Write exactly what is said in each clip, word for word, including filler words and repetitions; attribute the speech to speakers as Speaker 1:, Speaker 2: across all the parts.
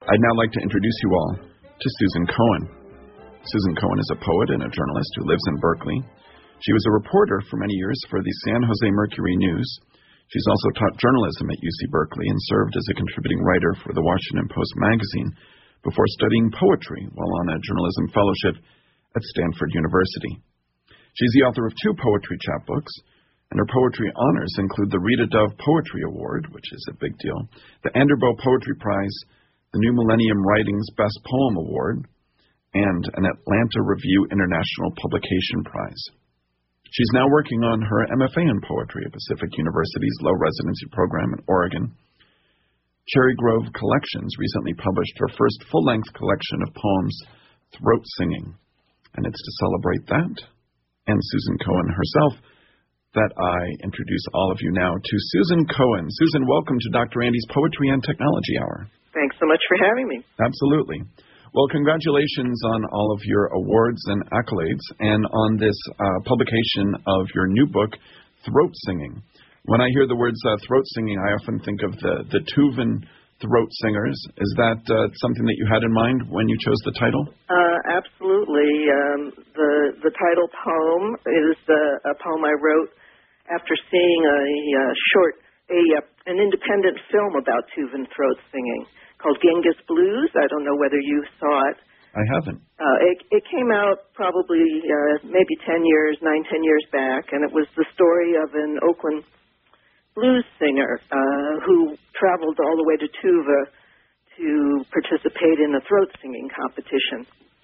Speaker 1: I'd now like to introduce you all to Susan Cohen. Susan Cohen is a poet and a journalist who lives in Berkeley. She was a reporter for many years for the San Jose Mercury News. She's also taught journalism at U C Berkeley and served as a contributing writer for the Washington Post magazine before studying poetry while on a journalism fellowship at Stanford University. She's the author of two poetry chapbooks, and her poetry honors include the Rita Dove Poetry Award, which is a big deal, the Anderbo Poetry Prize, the New Millennium Writings Best Poem Award, and an Atlanta Review International Publication Prize. She's now working on her M F A in poetry at Pacific University's low residency program in Oregon. Cherry Grove Collections recently published her first full-length collection of poems, Throat Singing, and it's to celebrate that and Susan Cohen herself that I introduce all of you now to Susan Cohen. Susan, welcome to Doctor Andy's Poetry and Technology Hour.
Speaker 2: Thanks so much for having me.
Speaker 1: Absolutely. Well, congratulations on all of your awards and accolades and on this uh, publication of your new book, Throat Singing. When I hear the words uh, throat singing, I often think of the, the Tuvan throat singers. Is that uh, something that you had in mind when you chose the title?
Speaker 2: Uh, absolutely. Um, the the title poem is uh, a poem I wrote after seeing a, a short, a uh, an independent film about Tuvan throat singing called Genghis Blues. I don't know whether you saw it.
Speaker 1: I haven't.
Speaker 2: Uh, it, it came out probably uh, maybe ten years, nine, ten years back, and it was the story of an Oakland blues singer uh, who traveled all the way to Tuva to participate in a throat singing competition.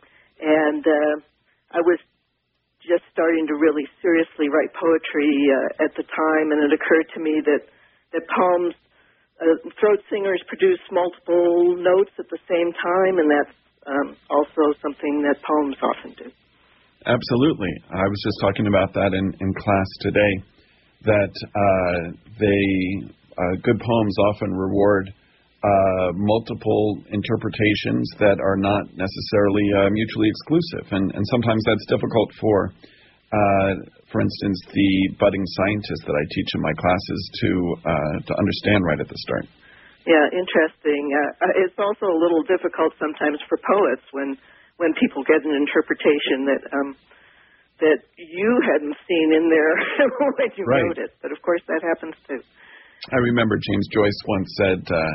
Speaker 2: And uh, I was just starting to really seriously write poetry uh, at the time, and it occurred to me that, that poems, uh, throat singers produce multiple notes at the same time, and that's um, also something that poems often do. Absolutely.
Speaker 1: I was just talking about that in, in class today, that uh, they uh, good poems often reward uh, multiple interpretations that are not necessarily uh, mutually exclusive, and, and sometimes that's difficult for, uh, for instance, the budding scientists that I teach in my classes to uh, to understand right at the start.
Speaker 2: Yeah, interesting. Uh, it's also a little difficult sometimes for poets when when people get an interpretation that. Um, that you hadn't seen in there when you
Speaker 1: right.
Speaker 2: wrote it. But, of course, that happens, too.
Speaker 1: I remember James Joyce once said, uh,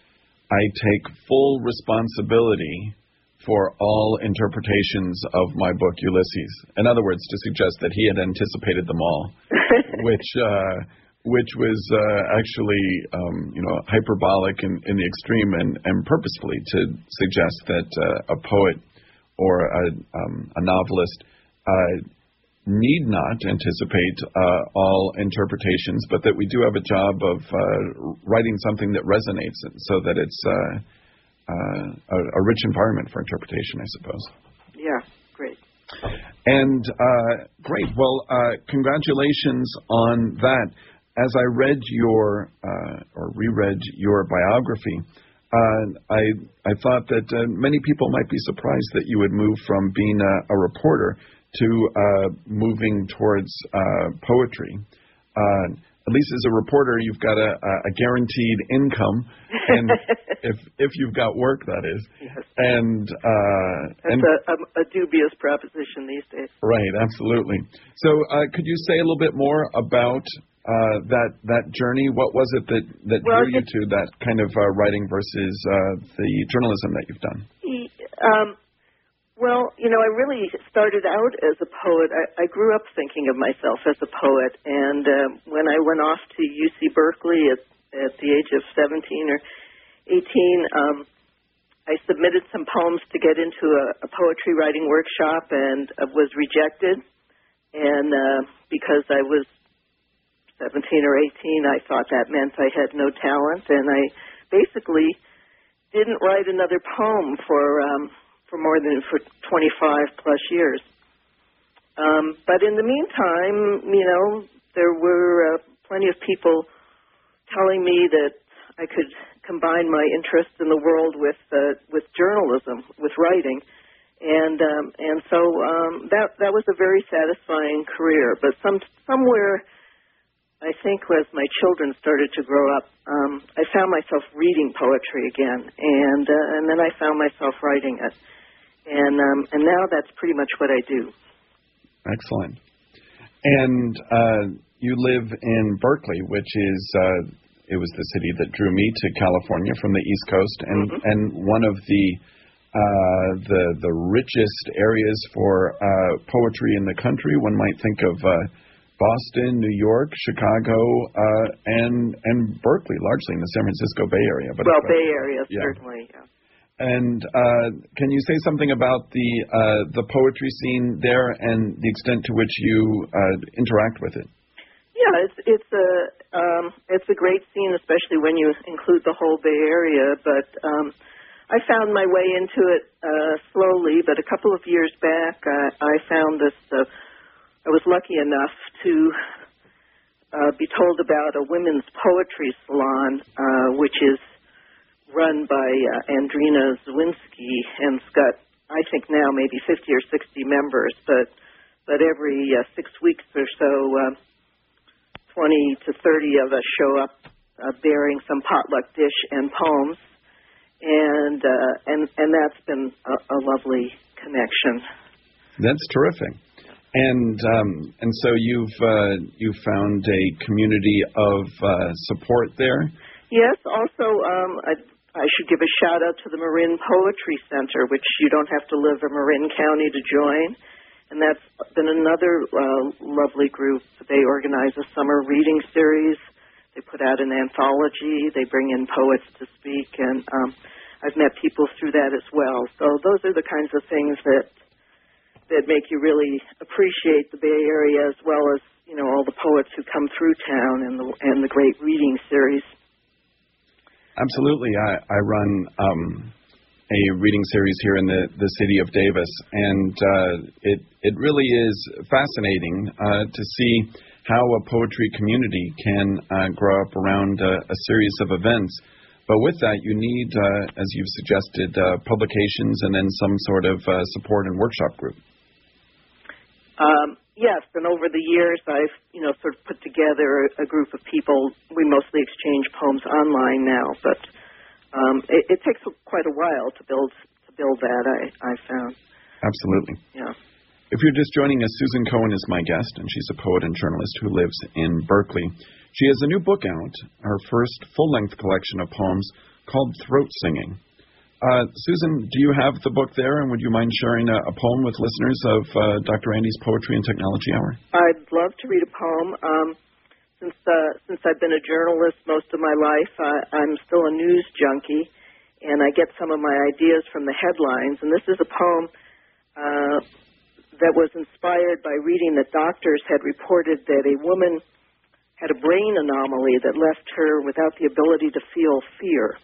Speaker 1: I take full responsibility for all interpretations of my book, Ulysses. In other words, to suggest that he had anticipated them all, which uh, which was uh, actually, um, you know, hyperbolic in, in the extreme and, and purposefully to suggest that uh, a poet or a, um, a novelist uh, need not anticipate uh, all interpretations, but that we do have a job of uh, writing something that resonates so that it's uh, uh, a, a rich environment for interpretation, I suppose.
Speaker 2: Yeah, great.
Speaker 1: And uh, great. Well, uh, congratulations on that. As I read your uh, or reread your biography, uh, I I thought that uh, many people might be surprised that you would move from being a, a reporter to uh, moving towards uh, poetry. Uh, at least as a reporter, you've got a, a guaranteed income, and if if you've got work, that is.
Speaker 2: Yes.
Speaker 1: And uh,
Speaker 2: that's
Speaker 1: and,
Speaker 2: a, a, a dubious proposition these days.
Speaker 1: Right, absolutely. So, uh, could you say a little bit more about uh, that that journey? What was it that that
Speaker 2: well,
Speaker 1: drew you to that kind of uh, writing versus uh, the journalism that you've done?
Speaker 2: Um. Well, you know, I really started out as a poet. I, I grew up thinking of myself as a poet, and uh, when I went off to U C Berkeley at, at the age of seventeen or eighteen, um, I submitted some poems to get into a, a poetry writing workshop and uh, was rejected. And uh, because I was seventeen or eighteen, I thought that meant I had no talent, and I basically didn't write another poem for... Um, for more than for twenty-five plus years. Um, but in the meantime, you know, there were uh, plenty of people telling me that I could combine my interest in the world with uh, with journalism, with writing. And um, and so um, that that was a very satisfying career. But some somewhere I think as my children started to grow up, um, I found myself reading poetry again, and uh, and then I found myself writing it, and um, and now that's pretty much what I do.
Speaker 1: Excellent. And uh, you live in Berkeley, which is uh, it was the city that drew me to California from the East Coast, and mm-hmm. and one of the uh, the the richest areas for uh, poetry in the country. One might think of Uh, Boston, New York, Chicago, uh, and and Berkeley, largely in the San Francisco Bay Area.
Speaker 2: But well, Bay Area,
Speaker 1: yeah.
Speaker 2: certainly. Yeah.
Speaker 1: And uh, can you say something about the uh, the poetry scene there and the extent to which you uh, interact with it?
Speaker 2: Yeah, it's it's a um, it's a great scene, especially when you include the whole Bay Area. But um, I found my way into it uh, slowly. But a couple of years back, uh, I found this. Uh, I was lucky enough to uh, be told about a women's poetry salon, uh, which is run by uh, Andrina Zawinski, and it's got, I think now, maybe fifty or sixty members, but but every uh, six weeks or so, uh, twenty to thirty of us show up uh, bearing some potluck dish and poems, and uh, and and that's been a, a lovely connection.
Speaker 1: That's terrific. And um, and so you've uh, you've found a community of uh, support there?
Speaker 2: Yes. Also, um, I, I should give a shout out to the Marin Poetry Center, which you don't have to live in Marin County to join. And that's been another uh, lovely group. They organize a summer reading series. They put out an anthology. They bring in poets to speak, and um, I've met people through that as well. So those are the kinds of things that. that make you really appreciate the Bay Area, as well as, you know, all the poets who come through town and the and the great reading series.
Speaker 1: Absolutely. I, I run um, a reading series here in the, the city of Davis, and uh, it it really is fascinating uh, to see how a poetry community can uh, grow up around uh, a series of events. But with that, you need, uh, as you've suggested, uh, publications and then some sort of uh, support and workshop group.
Speaker 2: Um, yes, and over the years, I've, you know, sort of put together a group of people. We mostly exchange poems online now, but um, it, it takes quite a while to build to build that, I, I found.
Speaker 1: Absolutely.
Speaker 2: Yeah.
Speaker 1: If you're just joining us, Susan Cohen is my guest, and she's a poet and journalist who lives in Berkeley. She has a new book out, her first full-length collection of poems called Throat Singing. Uh, Susan, do you have the book there, and would you mind sharing a, a poem with listeners of uh, Doctor Andy's Poetry and Technology Hour?
Speaker 2: I'd love to read a poem. Um, since uh, since I've been a journalist most of my life, I, I'm still a news junkie, and I get some of my ideas from the headlines. And this is a poem uh, that was inspired by reading that doctors had reported that a woman had a brain anomaly that left her without the ability to feel fear.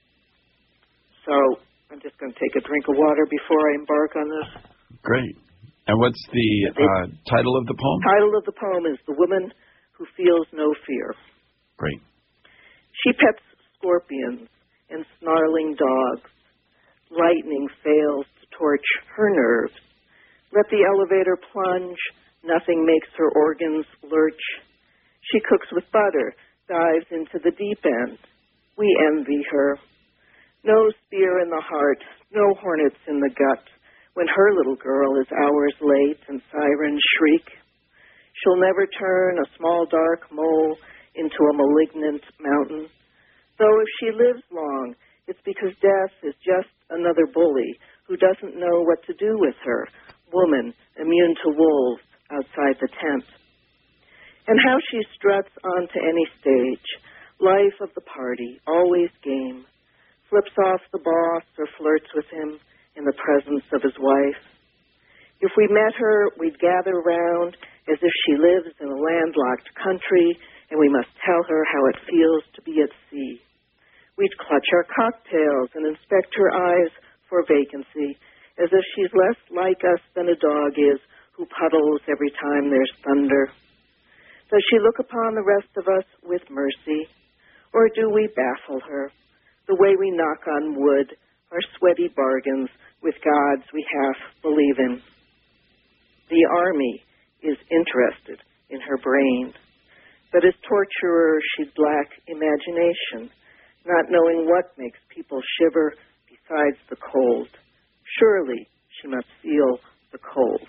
Speaker 2: So I'm just going to take a drink of water before I embark on this.
Speaker 1: Great. And what's the uh, title of the poem?
Speaker 2: The title of the poem is The Woman Who Feels No Fear.
Speaker 1: Great.
Speaker 2: She pets scorpions and snarling dogs. Lightning fails to torch her nerves. Let the elevator plunge. Nothing makes her organs lurch. She cooks with butter, dives into the deep end. We envy her. No spear in the heart, no hornets in the gut, when her little girl is hours late and sirens shriek. She'll never turn a small dark mole into a malignant mountain. Though if she lives long, it's because death is just another bully who doesn't know what to do with her, woman immune to wolves outside the tent. And how she struts onto any stage, life of the party, always game, flips off the boss or flirts with him in the presence of his wife. If we met her, we'd gather round as if she lives in a landlocked country, and we must tell her how it feels to be at sea. We'd clutch our cocktails and inspect her eyes for vacancy, as if she's less like us than a dog is who puddles every time there's thunder. Does she look upon the rest of us with mercy, or do we baffle her, the way we knock on wood, our sweaty bargains with gods we half believe in? The army is interested in her brain. But as torturer, she'd lack imagination, not knowing what makes people shiver besides the cold. Surely she must feel the cold.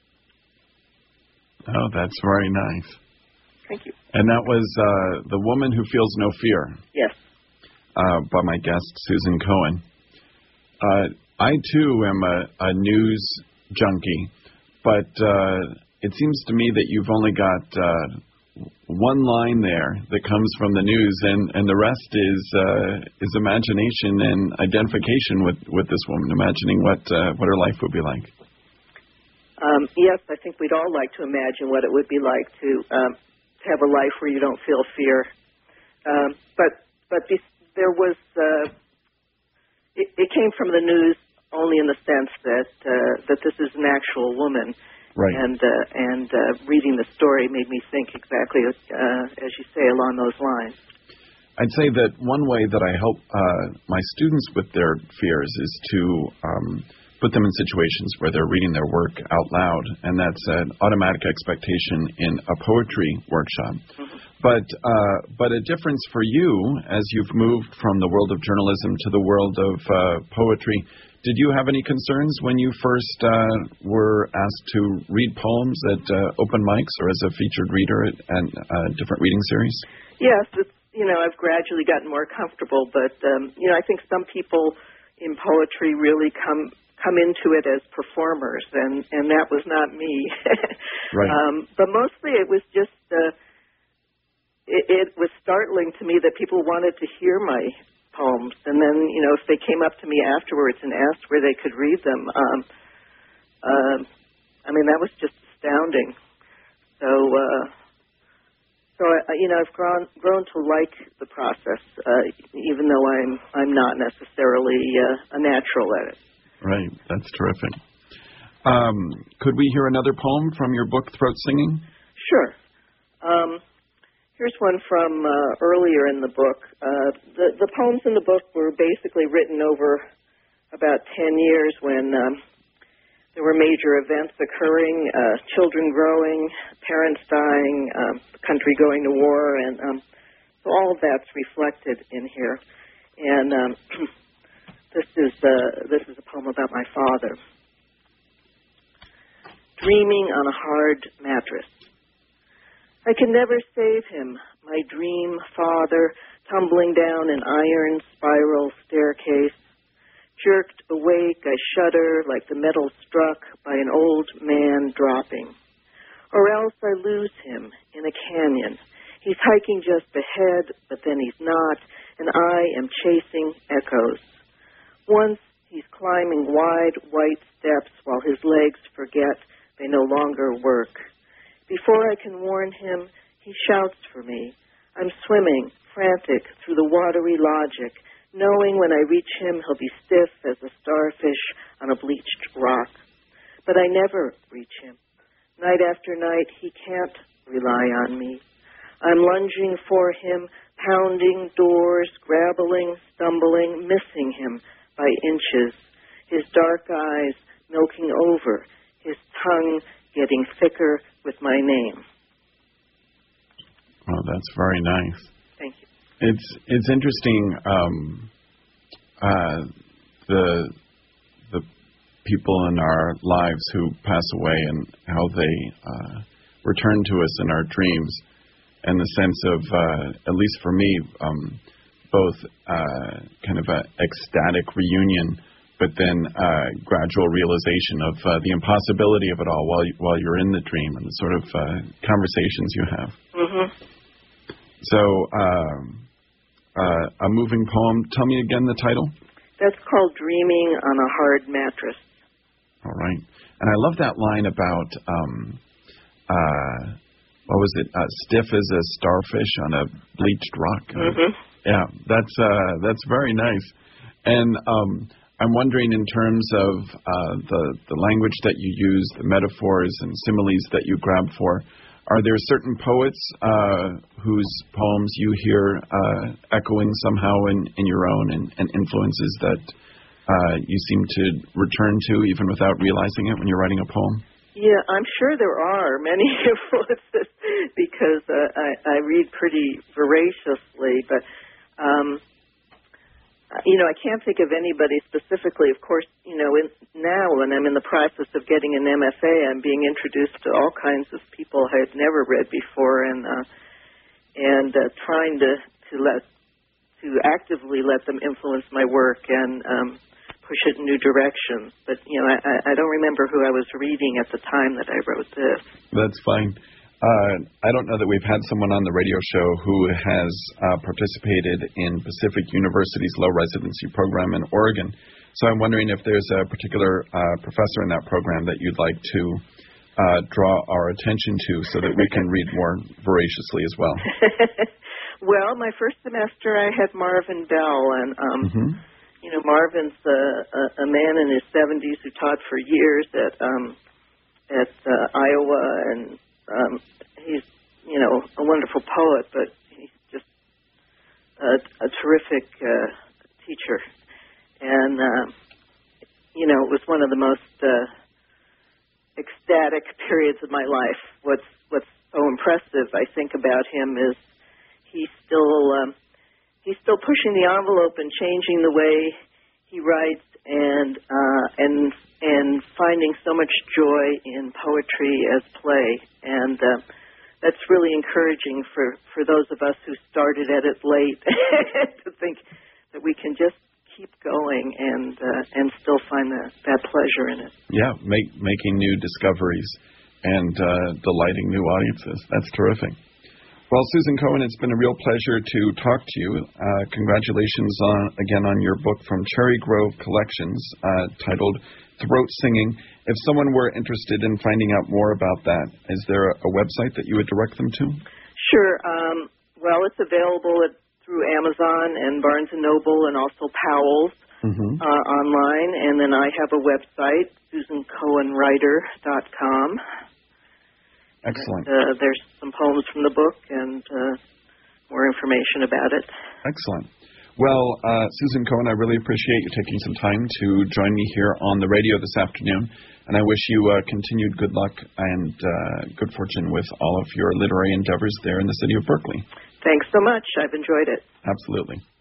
Speaker 1: Oh, that's very nice.
Speaker 2: Thank you.
Speaker 1: And that was uh, The Woman Who Feels No Fear.
Speaker 2: Yes.
Speaker 1: Uh, by my guest, Susan Cohen. Uh, I, too, am a, a news junkie, but uh, it seems to me that you've only got uh, one line there that comes from the news, and, and the rest is uh, is imagination and identification with, with this woman, imagining what uh, what her life would be like.
Speaker 2: Um, yes, I think we'd all like to imagine what it would be like to, um, to have a life where you don't feel fear. Um, but but this, there was, uh, it, it came from the news only in the sense that uh, that this is an actual woman.
Speaker 1: Right.
Speaker 2: And uh, and uh, reading the story made me think exactly, uh, as you say, along those lines.
Speaker 1: I'd say that one way that I help uh, my students with their fears is to um, put them in situations where they're reading their work out loud, and that's an automatic expectation in a poetry workshop. Mm-hmm. But uh, but a difference for you as you've moved from the world of journalism to the world of uh, poetry. Did you have any concerns when you first uh, were asked to read poems at uh, open mics or as a featured reader at, at uh, different reading series?
Speaker 2: Yes, it's, you know, I've gradually gotten more comfortable, but um, you know, I think some people in poetry really come come into it as performers, and, and that was not me.
Speaker 1: Right.
Speaker 2: Um, but mostly it was just, uh, it, it was startling to me that people wanted to hear my poems, and then, you know, if they came up to me afterwards and asked where they could read them, um, uh, I mean, that was just astounding. So, uh, so I, you know, I've grown grown to like the process, uh, even though I'm I'm not necessarily uh, a natural at it.
Speaker 1: Right, that's terrific. Um, could we hear another poem from your book, Throat Singing?
Speaker 2: Sure. Um, Here's one from uh, earlier in the book. Uh, the, the poems in the book were basically written over about ten years when um, there were major events occurring, uh, children growing, parents dying, um, the country going to war, and um, so all of that's reflected in here. And um, this is uh, this is a poem about my father. Dreaming on a hard mattress. I can never save him, my dream father, tumbling down an iron spiral staircase. Jerked awake, I shudder like the metal struck by an old man dropping. Or else I lose him in a canyon. He's hiking just ahead, but then he's not, and I am chasing echoes. Once he's climbing wide, white steps while his legs forget they no longer work. Before I can warn him, he shouts for me. I'm swimming, frantic, through the watery logic, knowing when I reach him he'll be stiff as a starfish on a bleached rock. But I never reach him. Night after night, he can't rely on me. I'm lunging for him, pounding doors, grappling, stumbling, missing him by inches. His dark eyes milking over, his tongue getting thicker with my name.
Speaker 1: Well, that's very nice.
Speaker 2: Thank you.
Speaker 1: It's it's interesting. Um, uh, the the people in our lives who pass away and how they uh, return to us in our dreams, and the sense of, uh, at least for me, um, both uh, kind of a ecstatic reunion, but then uh, gradual realization of uh, the impossibility of it all while you, while you're in the dream, and the sort of uh, conversations you have.
Speaker 2: Mm-hmm.
Speaker 1: So, um, uh, a moving poem. Tell me again the title.
Speaker 2: That's called Dreaming on a Hard Mattress.
Speaker 1: All right. And I love that line about, um, uh, what was it, uh, stiff as a starfish on a bleached rock.
Speaker 2: Mm-hmm.
Speaker 1: Yeah, that's uh, that's very nice. And um, I'm wondering, in terms of uh, the, the language that you use, the metaphors and similes that you grab for, are there certain poets uh, whose poems you hear uh, echoing somehow in, in your own, and, and influences that uh, you seem to return to even without realizing it when you're writing a poem?
Speaker 2: Yeah, I'm sure there are many influences because uh, I, I read pretty voraciously, but um, you know, I can't think of anybody specifically. Of course, you know, in, now when I'm in the process of getting an M F A, I'm being introduced to all kinds of people I had never read before, and uh, and uh, trying to to let to actively let them influence my work and um, push it in new directions. But, you know, I, I don't remember who I was reading at the time that I wrote this.
Speaker 1: That's fine. Uh, I don't know that we've had someone on the radio show who has uh, participated in Pacific University's low residency program in Oregon. So I'm wondering if there's a particular uh, professor in that program that you'd like to uh, draw our attention to so that we can read more voraciously as well.
Speaker 2: Well, my first semester I had Marvin Bell, and um, mm-hmm. you know, Marvin's a, a, a man in his seventies who taught for years at um, at uh, Iowa, and um, he's, you know, a wonderful poet, but he's just a, a terrific uh, teacher. And, uh, you know, it was one of the most uh, ecstatic periods of my life. What's, what's so impressive, I think, about him is he's still... Um, He's still pushing the envelope and changing the way he writes, and uh, and and finding so much joy in poetry as play, and uh, that's really encouraging for, for those of us who started at it late to think that we can just keep going and uh, and still find that, that pleasure in it.
Speaker 1: Yeah, make, making new discoveries and uh, delighting new audiences. That's terrific. Well, Susan Cohen, it's been a real pleasure to talk to you. Uh, congratulations on, again on your book from Cherry Grove Collections uh, titled Throat Singing. If someone were interested in finding out more about that, is there a, a website that you would direct them to?
Speaker 2: Sure. Um, well, it's available at, through Amazon and Barnes and Noble and also Powell's mm-hmm. uh, online. And then I have a website, susan cohen writer dot com.
Speaker 1: Excellent.
Speaker 2: And, uh, there's some poems from the book and uh, more information about it.
Speaker 1: Excellent. Well, uh, Susan Cohen, I really appreciate you taking some time to join me here on the radio this afternoon, and I wish you uh, continued good luck and uh, good fortune with all of your literary endeavors there in the city of Berkeley.
Speaker 2: Thanks so much. I've enjoyed it.
Speaker 1: Absolutely.